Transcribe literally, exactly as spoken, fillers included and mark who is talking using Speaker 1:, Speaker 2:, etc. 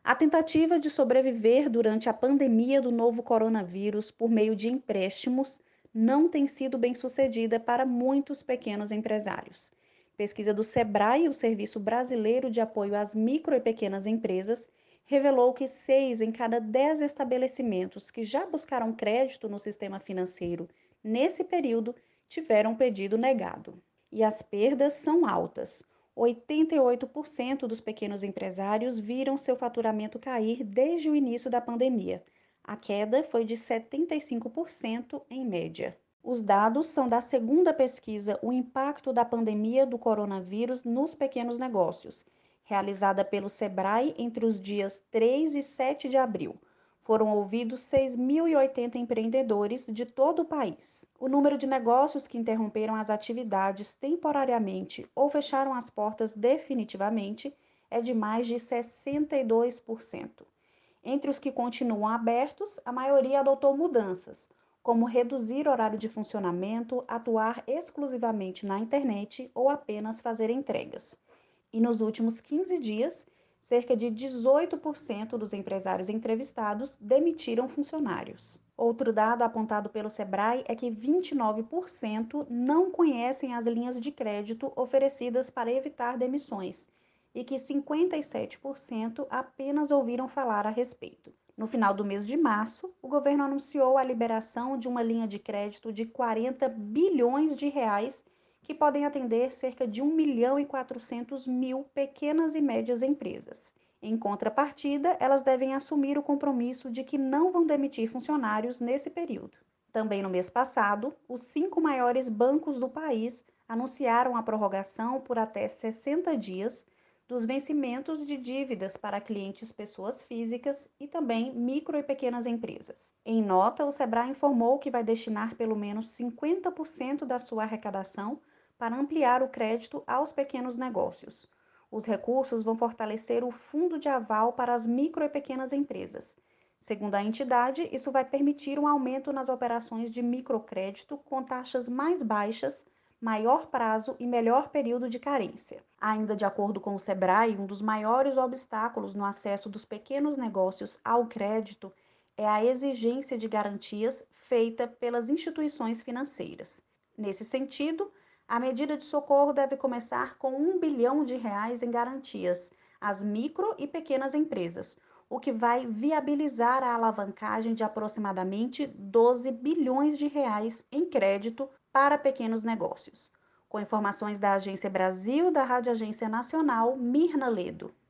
Speaker 1: A tentativa de sobreviver durante a pandemia do novo coronavírus por meio de empréstimos não tem sido bem sucedida para muitos pequenos empresários. Pesquisa do Sebrae, o Serviço Brasileiro de Apoio às Micro e Pequenas Empresas, revelou que seis em cada dez estabelecimentos que já buscaram crédito no sistema financeiro nesse período tiveram pedido negado. E as perdas são altas. oitenta e oito por cento dos pequenos empresários viram seu faturamento cair desde o início da pandemia. A queda foi de setenta e cinco por cento em média. Os dados são da segunda pesquisa O Impacto da Pandemia do Coronavírus nos Pequenos Negócios, realizada pelo Sebrae entre os dias três e sete de abril. Foram ouvidos seis mil e oitenta empreendedores de todo o país. O número de negócios que interromperam as atividades temporariamente ou fecharam as portas definitivamente é de mais de sessenta e dois por cento. Entre os que continuam abertos, a maioria adotou mudanças, como reduzir horário de funcionamento, atuar exclusivamente na internet ou apenas fazer entregas. E nos últimos quinze dias, cerca de dezoito por cento dos empresários entrevistados demitiram funcionários. Outro dado apontado pelo Sebrae é que vinte e nove por cento não conhecem as linhas de crédito oferecidas para evitar demissões e que cinquenta e sete por cento apenas ouviram falar a respeito. No final do mês de março, o governo anunciou a liberação de uma linha de crédito de quarenta bilhões de reais que podem atender cerca de um milhão e quatrocentos mil pequenas e médias empresas. Em contrapartida, elas devem assumir o compromisso de que não vão demitir funcionários nesse período. Também no mês passado, os cinco maiores bancos do país anunciaram a prorrogação por até sessenta dias dos vencimentos de dívidas para clientes pessoas físicas e também micro e pequenas empresas. Em nota, o Sebrae informou que vai destinar pelo menos cinquenta por cento da sua arrecadação para ampliar o crédito aos pequenos negócios. Os recursos vão fortalecer o fundo de aval para as micro e pequenas empresas. Segundo a entidade, isso vai permitir um aumento nas operações de microcrédito com taxas mais baixas, maior prazo e melhor período de carência. Ainda de acordo com o Sebrae, um dos maiores obstáculos no acesso dos pequenos negócios ao crédito é a exigência de garantias feita pelas instituições financeiras. Nesse sentido, a medida de socorro deve começar com um bilhão de reais em garantias às micro e pequenas empresas, o que vai viabilizar a alavancagem de aproximadamente doze bilhões de reais em crédito para pequenos negócios. Com informações da Agência Brasil, da Rádio Agência Nacional, Mirna Ledo.